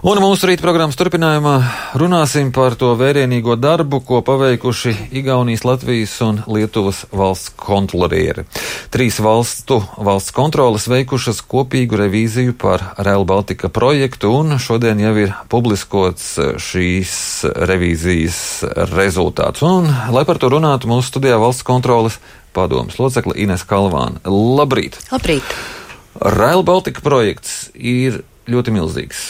Un mūsu rīta programmas turpinājumā runāsim par to vērienīgo darbu, ko paveikuši Igaunijas, Latvijas un Lietuvas valsts kontrolieri. 3 valsts kontroles veikušas kopīgu revīziju par Rail Baltica projektu, un šodien jau ir publiskots šīs revīzijas rezultāts. Un, lai par to runātu, mūsu studijā valsts kontroles padomes locekle Ines Kalvāne. Labrīt! Labrīt! Rail Baltica projekts ir ļoti milzīgs.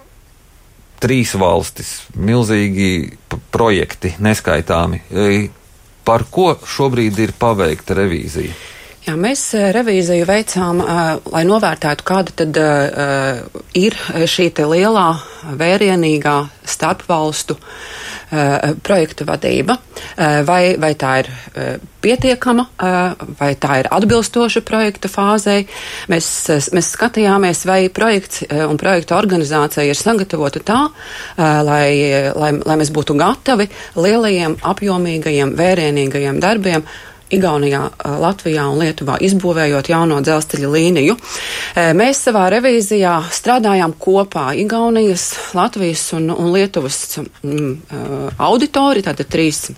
3 valstis, milzīgi projekti, neskaitāmi. Par ko šobrīd ir paveikta revīzija? Jā, mēs revīziju veicām, lai novērtētu, kāda tad ir šī te lielā, vērienīgā starpvalstu projektu vadība, vai tā ir pietiekama, vai tā ir atbilstoša projekta fāzei. Mēs skatījāmies, vai projekts un projekta organizācija ir sagatavota tā, lai mēs būtu gatavi lielajiem, apjomīgajiem, vērienīgajiem darbiem Igaunijā, Latvijā un Lietuvā, izbūvējot jauno dzelzceļa līniju. Mēs savā revīzijā strādājām kopā Igaunijas, Latvijas un Lietuvas auditori, tātad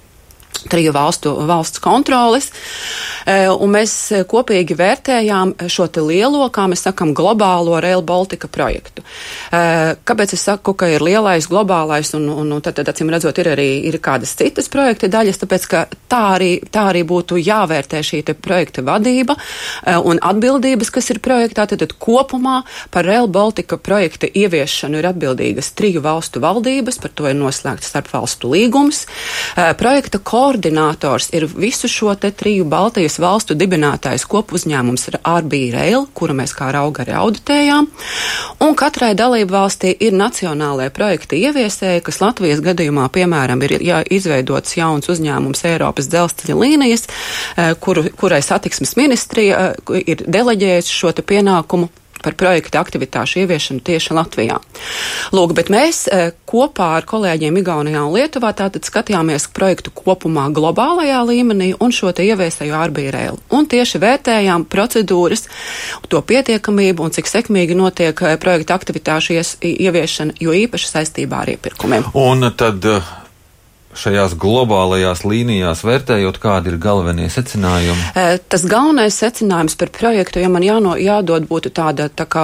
3 valsts kontroles, un mēs kopīgi vērtējām šo te lielo, kā mēs sakam, globālo Rail Baltica projektu. Kāpēc es saku, ka ir lielais, globālais, un tad acīm redzot, ir kādas citas projekta daļas, tāpēc, ka tā arī būtu jāvērtē šī te projekta vadība un atbildības, kas ir projektā, tad kopumā par Rail Baltica projekta ieviešanu ir atbildīgas 3 valstu valdības, par to ir noslēgts starpvalstu līgums. Projekta koordinators ir visu šo te 3 Baltijas valstu dibinātais kopuzņēmums RB Rail, kuru mēs kā rauga arī auditējām, un katrai dalību valstī ir nacionālajie projekta ieviesēji, kas Latvijas gadījumā, piemēram, ir izveidots jauns uzņēmums Eiropas dzelzceļa līnijas, kurai satiksmes ministrija ir deleģējusi šo te pienākumu par projekta aktivitāšu ieviešanu tieši Latvijā. Lūk, bet mēs kopā ar kolēģiem Igaunijā un Lietuvā tātad skatījāmies projektu kopumā globālajā līmenī un šo te ieviesēju RB Rail. Un tieši vērtējām procedūras, to pietiekamību un cik sekmīgi notiek projekta aktivitāšu ieviešana, jo īpaši saistībā ar iepirkumiem. Un tad šajās globālajās līnijās vērtējot, kādi ir galvenie secinājumi? Tas galvenais secinājums par projektu, ja man jādod būtu tāda, tā kā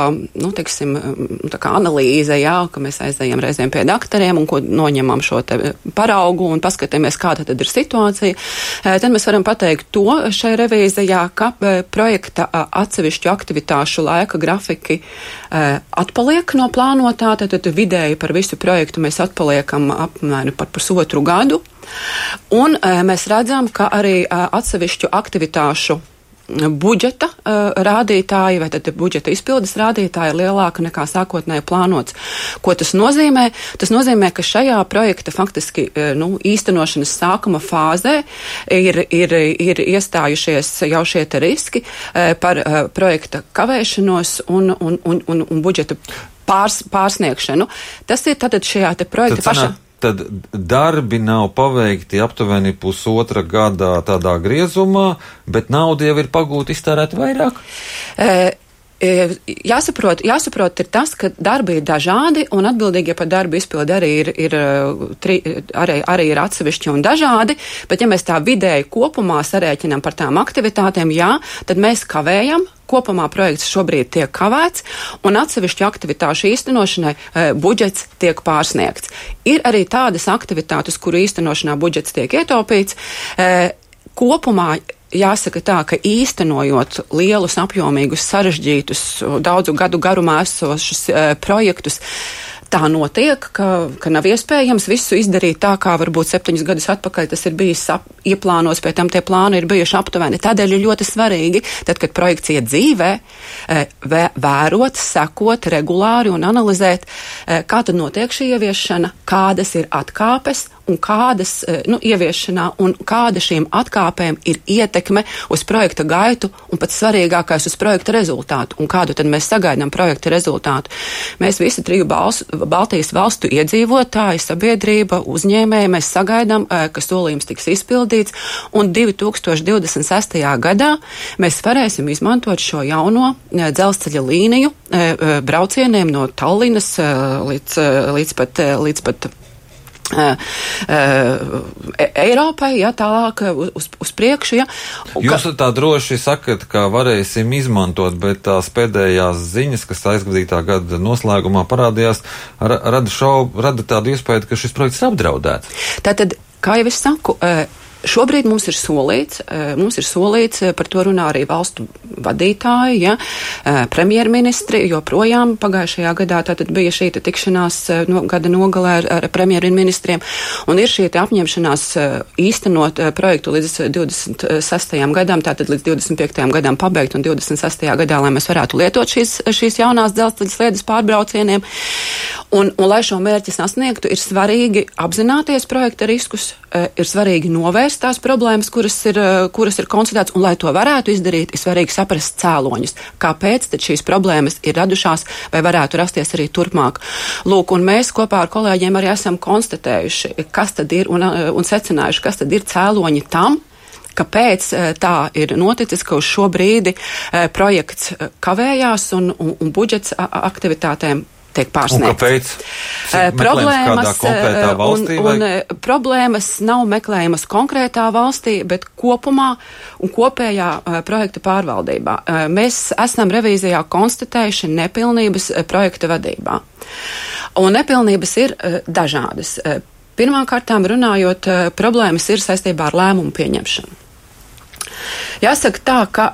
analīze, jā, ka mēs aizējam reizēm pie daktariem un ko noņemam šo te paraugu un paskatāmies, kāda tad ir situācija, tad mēs varam pateikt to šai revīzijā, ka projekta atsevišķu aktivitāšu laika grafiki atpaliek no plānotā, tad vidēji par visu projektu mēs atpaliekam apmēram par pusotru gadu. Un mēs redzam, ka arī atsevišķu aktivitāšu budžeta rādītāji vai tad budžeta izpildes rādītāji ir lielāka nekā sākotnēji plānots. Ko tas nozīmē? Tas nozīmē, ka šajā projekta faktiski īstenošanas sākuma fāzē ir iestājušies jau šie te riski par projekta kavēšanos un budžeta pārsniegšanu. Tas ir tātad šajā te projekta pašā. Tad darbi nav paveikti aptuveni pusotra gadā tādā griezumā, bet nauda jau ir pagūta iztērēt vairāk? Jāsaprot ir tas, ka darbi ir dažādi un atbildīgie par darbu izpildi arī ir atsevišķi un dažādi, bet ja mēs tā vidēji kopumā sarēķinām par tām aktivitātēm, jā, tad mēs kavējam. Kopumā projekts šobrīd tiek kavēts, un atsevišķu aktivitāšu īstenošanai budžets tiek pārsniegts. Ir arī tādas aktivitātes, kuru īstenošanā budžets tiek ietaupīts. Kopumā jāsaka tā, ka īstenojot lielus, apjomīgus, sarežģītus, daudzu gadu garumā esošus projektus, tā notiek, ka nav iespējams visu izdarīt tā, kā varbūt 7 gadus atpakaļ tas ir bijis ieplānos, pēc tam tie plāni ir bijuši aptuveni. Tādēļ ir ļoti svarīgi, tad, kad projekts iet dzīvē, vērot, sekot regulāri un analizēt, kā tad notiek šī ieviešana, kādas ir atkāpes un kādas ieviešanā un kāda šīm atkāpēm ir ietekme uz projekta gaitu un pats svarīgākais uz projekta rezultātu un kādu tad mēs sagaidām projekta rezultātu. Mēs visi 3 Baltijas valstu iedzīvotāji, sabiedrība, uzņēmēji, mēs sagaidām, ka solījums tiks izpildīts un 2026. gadā mēs varēsim izmantot šo jauno dzelzceļa līniju braucieniem no Tallinas līdz pat Eiropai, tālāk uz priekšu. Jūs tā droši sakat, ka varēsim izmantot, bet tās pēdējās ziņas, kas aizgadītā gada noslēgumā parādījās, rada tādu iespēju, ka šis projekts ir apdraudēts. Tātad, kā jau es saku, šobrīd mums ir solīts, par to runā arī valstu vadītāji, premjerministri, joprojām pagājušajā gadā tātad bija šī tikšanās gada nogalē ar premjerministriem, un ir šī apņemšanās īstenot projektu līdz 26. gadam, tātad līdz 25. gadam pabeigt, un 26. gadā, lai mēs varētu lietot šīs jaunās dzelzceļa sliedes pārbraucieniem. Un lai šo mērķi sasniegtu, ir svarīgi apzināties projekta riskus, ir svarīgi novērst tās problēmas, kuras ir konstatētas, un lai to varētu izdarīt, ir svarīgi saprast cēloņus. Kāpēc tad šīs problēmas ir radušās vai varētu rasties arī turpmāk? Lūk, un mēs kopā ar kolēģiem arī esam konstatējuši, kas tad ir un secinājuši, kas tad ir cēloņi tam, kāpēc tā ir noticis, ka uz šo brīdi projekts kavējās un budžets aktivitātēm tiek pārsniegts. Un kāpēc? Kādā konkrētā valstī? Problēmas nav meklējamas konkrētā valstī, bet kopumā un kopējā projekta pārvaldībā. Mēs esam revīzijā konstatējuši nepilnības projekta vadībā. Un nepilnības ir dažādas. Pirmkārtām runājot, problēmas ir saistībā ar lēmumu pieņemšanu. Jāsaka tā, ka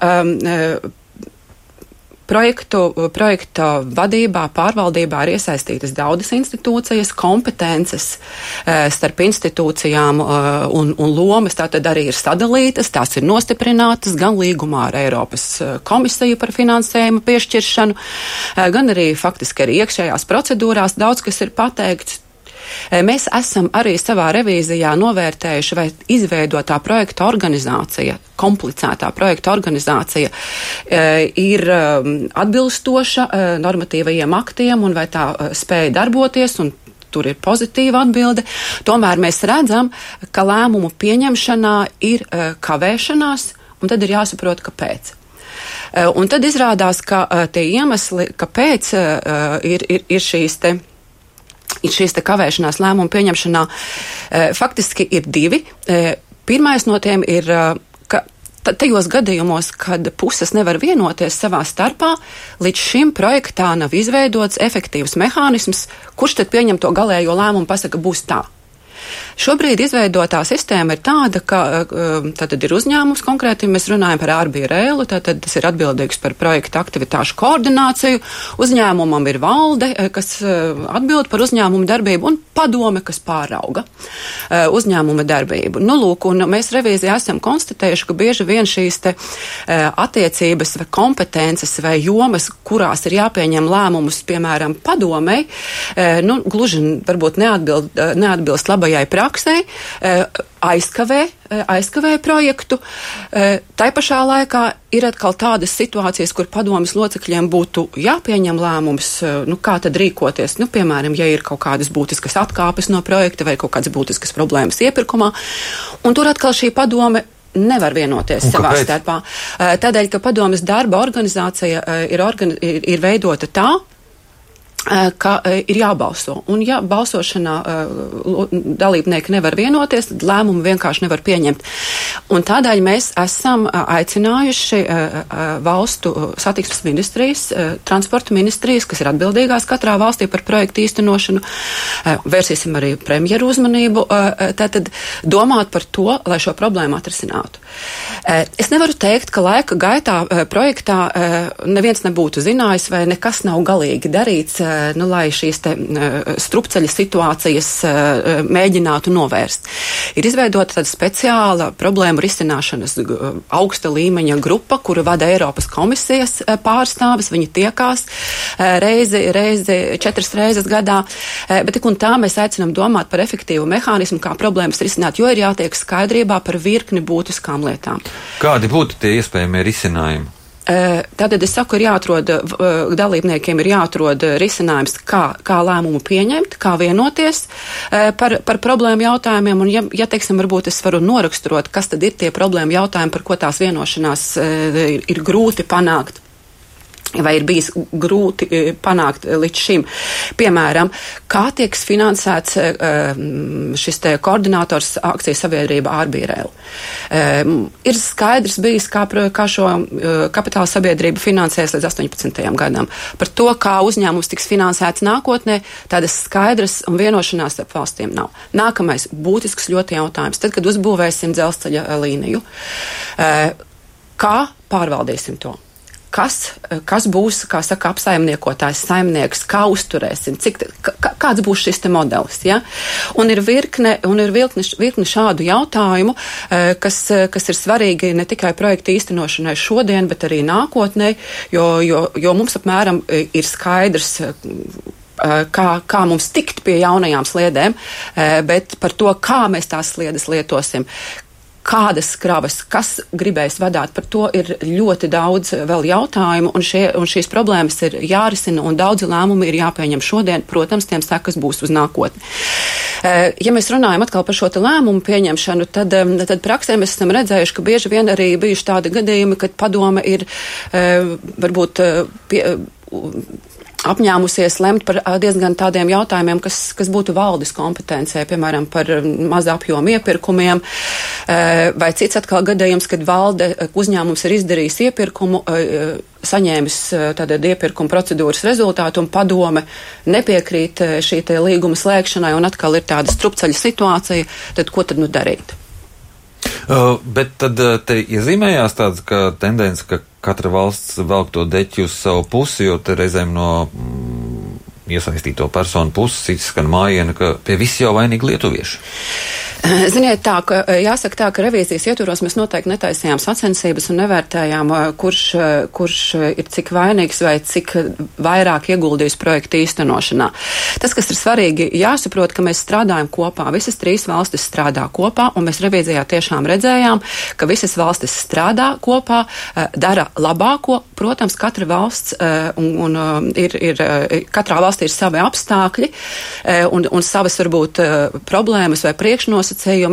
projekta vadībā, pārvaldībā ir iesaistītas daudzas institūcijas, kompetences starp institūcijām un lomas tātad arī ir sadalītas, tās ir nostiprinātas gan līgumā ar Eiropas komisiju par finansējumu piešķiršanu, gan arī faktiski arī iekšējās procedūrās daudz kas ir pateikts. Mēs esam arī savā revīzijā novērtējuši, vai izveidotā projekta organizācija, komplicētā projekta organizācija ir atbilstoša normatīvajiem aktiem un vai tā spēja darboties un tur ir pozitīva atbilde. Tomēr mēs redzam, ka lēmumu pieņemšanā ir kavēšanās un tad ir jāsaprot, kāpēc. Un tad izrādās, ka tie iemesli, kāpēc ir šīs kavēšanās lēmumu pieņemšanā, faktiski ir 2. Pirmais no tiem ir, ka tajos gadījumos, kad puses nevar vienoties savā starpā, līdz šim projektā nav izveidots efektīvs mehānisms, kurš tad pieņem to galējo lēmumu, pasaka, būs tā. Šobrīd izveidotā sistēma ir tāda, ka tātad ir uzņēmums konkrēti, mēs runājam par ARBRL, tātad tas ir atbildīgs par projekta aktivitāšu koordināciju, uzņēmumam ir valde, kas atbild par uzņēmumu darbību un padome, kas pārauga uzņēmuma darbību. Nu, lūk, un mēs revīzijā esam konstatējuši, ka bieži vien šīs te attiecības vai kompetences vai jomas, kurās ir jāpieņem lēmumus, piemēram, padomei, gluži varbūt neatbilst labajai praksē, aizkavē projektu. Tai pašā laikā ir atkal tādas situācijas, kur padomes locekļiem būtu jāpieņem lēmums, kā tad rīkoties. Piemēram, ja ir kaut kādas būtiskas atkāpes no projekta vai kaut kādas būtiskas problēmas iepirkumā, un tur atkal šī padome nevar vienoties savā starpā. Tādēļ, ka padomes darba organizācija ir veidota tā, ka ir jābalso. Un ja balsošanā dalībnieki nevar vienoties, tad lēmumu vienkārši nevar pieņemt. Un tādēļ mēs esam aicinājuši valstu satiksmes ministrijas, transporta ministrijas, kas ir atbildīgās katrā valstī par projektu īstenošanu, vērsīsim arī premjeru uzmanību, tātad domāt par to, lai šo problēmu atrisinātu. Es nevaru teikt, ka laika gaitā projektā neviens nebūtu zinājis vai nekas nav galīgi darīts, lai šīs te strupceļa situācijas mēģinātu novērst. Ir izveidota tāda speciāla problēmu risināšanas augsta līmeņa grupa, kuru vada Eiropas komisijas pārstāvis. Viņi tiekās reizi 4 reizes gadā, bet tik un tā mēs aicinām domāt par efektīvu mehānismu, kā problēmas risināt, jo ir jātiek skaidrībā par virkni būtiskām lietām. Kādi būtu tie iespējamie risinājumi? Tātad es saku, dalībniekiem ir jāatrod risinājums, kā lēmumu pieņemt, kā vienoties par problēmu jautājumiem, un ja teiksim, varbūt es varu noraksturot, kas tad ir tie problēmu jautājumi, par ko tās vienošanās ir grūti panākt. Vai ir bijis grūti panākt līdz šim. Piemēram, kā tiek finansēts šis te koordinators akciju sabiedrība Ārbīrēl. Ir skaidrs bijis, kā šo kapitāla sabiedrību finansēs līdz 18. gadam. Par to, kā uzņēmums tiks finansēts nākotnē, tādas skaidras un vienošanās ar valstīm nav. Nākamais būtisks ļoti jautājums. Tad, kad uzbūvēsim dzelzceļa līniju, kā pārvaldīsim to? Kas būs, kā saka, apsaimniekotājs, saimnieks, kā uzturēsim, kāds būs šis te modelis, ja? Un ir virkne šādu jautājumu, kas ir svarīgi ne tikai projekta īstenošanai šodien, bet arī nākotnē, jo mums apmēram ir skaidrs, kā mums tikt pie jaunajām sliedēm, bet par to, kā mēs tās sliedes lietosim, kādas kravas, kas gribēs vadāt, par to ir ļoti daudz vēl jautājumu, un šīs problēmas ir jārisina, un daudzi lēmumi ir jāpieņem šodien, protams, tiem sekas būs uz nākotni. Ja mēs runājam atkal par šo te lēmumu pieņemšanu, tad praksē mēs esam redzējuši, ka bieži vien arī bijuši tādi gadījumi, kad padome ir varbūt apņēmusies lemt par diezgan tādiem jautājumiem, kas būtu valdes kompetencē, piemēram, par maza apjomu iepirkumiem, vai cits atkal gadījums, kad uzņēmums ir izdarījis iepirkumu, saņēmis tātad iepirkuma procedūras rezultātu, un padome nepiekrīt šī te līguma slēgšanai, un atkal ir tāda strupceļa situācija, tad ko tad darīt? Bet tad te iezīmējās tāds, ka tendence, ka katra valsts velk to deķi uz savu pusi, jo te reizēm no iesaistīto personu puses izskan mājiena, ka pie viss jau vainīgi lietuvieši. Ziniet, jāsaka tā, ka revīzijas ietvaros mēs noteikti netaisījām sacensības un nevērtējām, kurš ir cik vainīgs vai cik vairāk ieguldījis projektu īstenošanā. Tas, kas ir svarīgi, jāsaprot, ka mēs strādājam kopā, visas 3 valstis strādā kopā, un mēs revīzijā tiešām redzējām, ka visas valstis strādā kopā, dara labāko. Protams, katra valsts katrā valstī ir savi apstākļi un savas varbūt problēmas vai priekšnosacījumi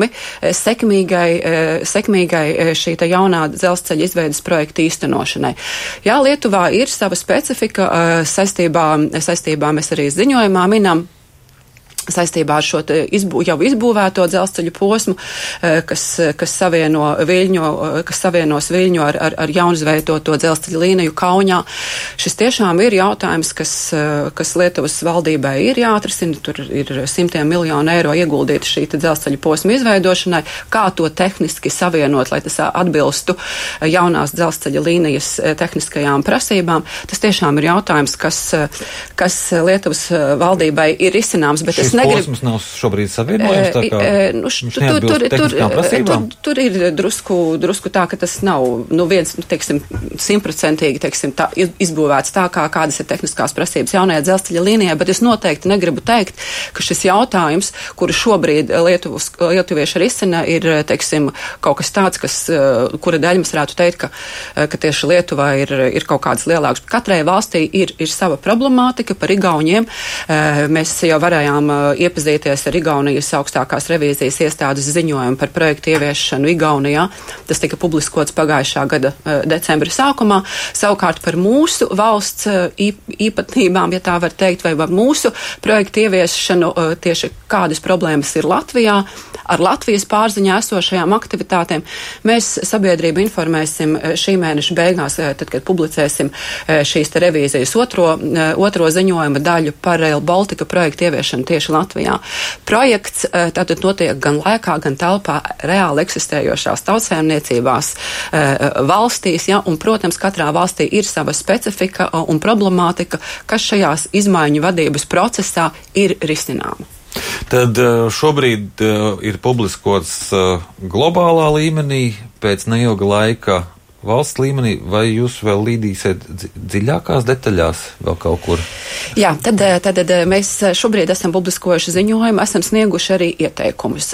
sekmīgai šī jaunā dzelzceļa izveidas projekta īstenošanai. Jā, Lietuvā ir sava specifika, saistībā mēs arī ziņojumā minam, saistībā ar šo jau izbūvēto dzelzceļu posmu, kas savienos Viļņu ar jaunizveidoto dzelzceļa līniju Kaunijā. Šis tiešām ir jautājums, kas Lietuvas valdībai ir jāatrisina. Tur ir 100 miljonu eiro ieguldīti šī dzelzceļa posma izveidošanai. Kā to tehniski savienot, lai tas atbilstu jaunās dzelzceļa līnijas tehniskajām prasībām, tas tiešām ir jautājums, kas Lietuvas valdībai ir izcināms, bet es posms nav šobrīd savienojams, tā kā viņš neatbilst tehniskām prasībām? Tur ir drusku tā, ka tas nav, viens, teiksim, 100%, teiksim, tā, izbūvēts tā, kādas ir tehniskās prasības jaunajā dzelzceļa līnijā, bet es noteikti negribu teikt, ka šis jautājums, kuru šobrīd lietuvieši risina, ir, teiksim, kaut kas tāds, kura daļa mēs varētu teikt, ka tieši Lietuvā ir kaut kādas lielākas. Katrai valstī ir sava problemātika. Par Igauniem mēs jau varējām iepazīties ar Igaunijas augstākās revīzijas iestādes ziņojumu par projektu ieviešanu Igaunijā. Tas tika publiskots pagājušā gada decembra sākumā. Savukārt par mūsu valsts īpatnībām, ja tā var teikt, vai par mūsu projektu ieviešanu, tieši kādas problēmas ir Latvijā, ar Latvijas pārziņā esošajām aktivitātēm. Mēs sabiedrību informēsim šī mēneša beigās, tad, kad publicēsim šīs te revīzijas otro ziņojuma daļu par Rail Baltica projektu ieviešanu tieši Latvijā. Projekts tātad notiek gan laikā, gan telpā reāli eksistējošās tautsēmniecībās valstīs, ja, un, protams, katrā valstī ir sava specifika un problemātika, kas šajās izmaiņu vadības procesā ir risināma. Tad šobrīd ir publiskots globālā līmenī, pēc neilga laika valsts līmenī, vai jūs vēl līdīsiet dziļākās detaļās vēl kaut kur? Jā, tad mēs šobrīd esam publiskojuši ziņojumu, esam snieguši arī ieteikumus.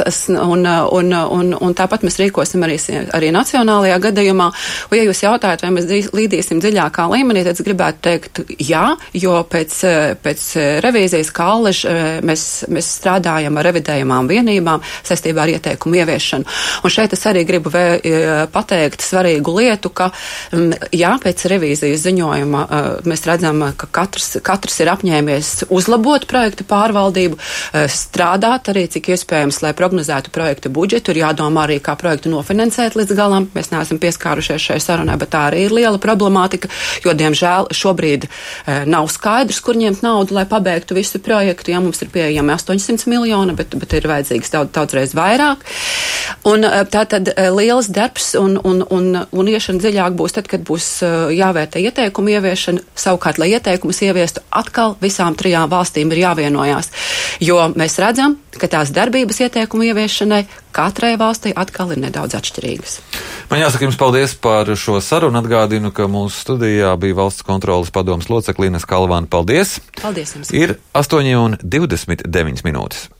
Un tāpat mēs rīkosim arī nacionālajā gadījumā. Un, ja jūs jautājat, vai mēs līdīsim dziļākā līmenī, tad es gribētu teikt jā, jo pēc revīzijas kā Allež mēs strādājam ar revidējumām vienībām saistībā ar ieteikumu ieviešanu. Un šeit es arī gribu pateikt svarīgu lietu, ka jā, pēc revīzijas ziņojuma mēs redzam, ka katrs ir apņēmies uzlabot projektu pārvaldību, strādāt arī, cik iespējams, lai prognozētu projektu budžetu, ir jādomā arī, kā projektu nofinansēt līdz galam. Mēs neesam pieskārušies šai sarunai, bet tā arī ir liela problemātika, jo, diemžēl, šobrīd nav skaidrs, kur ņemt naudu, lai pabeigtu visu projektu. Ja mums ir pieejami 800 miljoni, bet ir vajadzīgs daudzreiz vairāk. Un tā tad liels darbs un iešana dziļāk būs tad, kad būs jāvērtē ieteikumu ieviešana. Savukārt, lai ieteikumus ieviestu, atkal visām 3 valstīm ir jāvienojās. Jo mēs redzam, ka tās darbības ieteikumu ieviešanai katrai valstī atkal ir nedaudz atšķirīgas. Man jāsaka jums paldies par šo sarunu. Atgādinu, ka mūsu studijā bija valsts kontroles padomes locekle Ines Kalvāne. Paldies! Paldies jums! Ir 8:29 minūtes.